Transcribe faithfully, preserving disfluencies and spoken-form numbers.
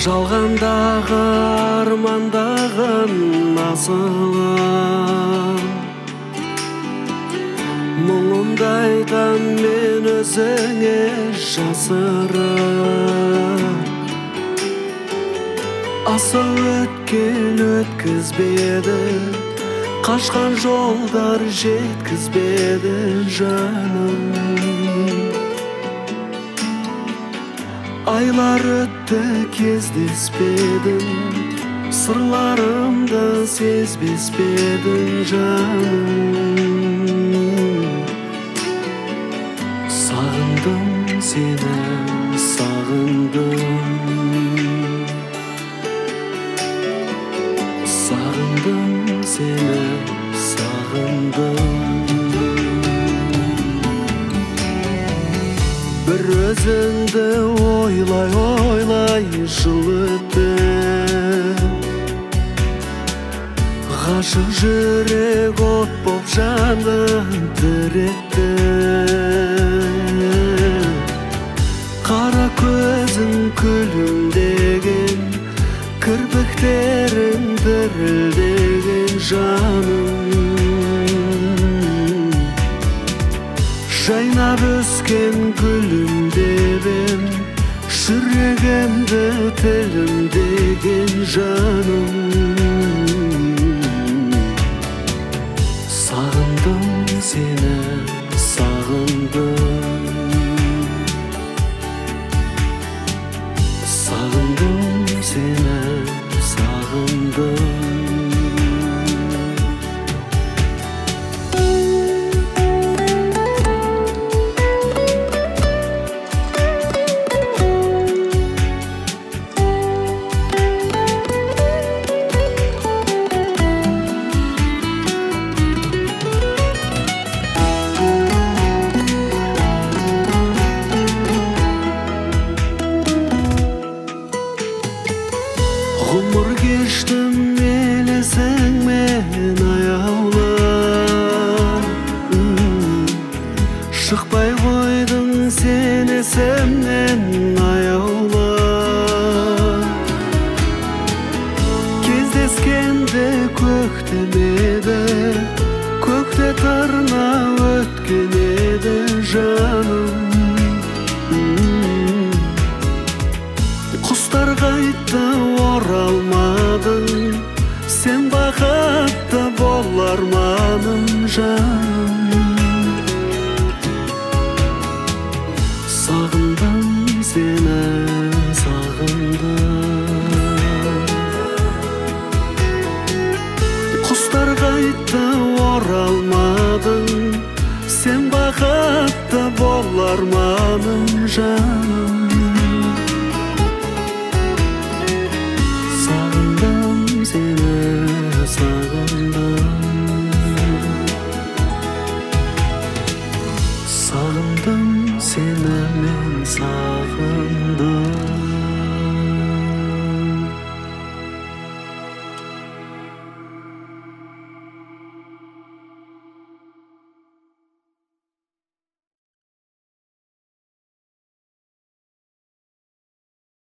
жалғандағы армандаған асылым, мұңымды айтам мен өзіңе жасырып. Асау өткел өткізбеді, қашқан жолдар жеткізбеді жаным. Айлар өтті кездеспедің, сырларымды сезбес пе едің жаным. Сағындым сені, сағындым. Сағындым сені, сағындым. Bir özіңді ойлай ойлай жыл өтті, ғашық жүрек от боп жанын тіретті. Қара көзің күлімдеген, кірпіктерің дірілдеген жаным. Жайнап өскен гүлімдебен, жүрегімді тілімдеген жаным. Сағындым сені, сағындым. Сағындым сені, сағындым. Ғұмыр кештім елесіңмен аяулап, шықпай қойдың сен есімнен аяулап. Кездескенде көктем еді, көкте тарна өткен еді жаным. Құстар қайтты оралмадың, сен бақытты болар маным жаным.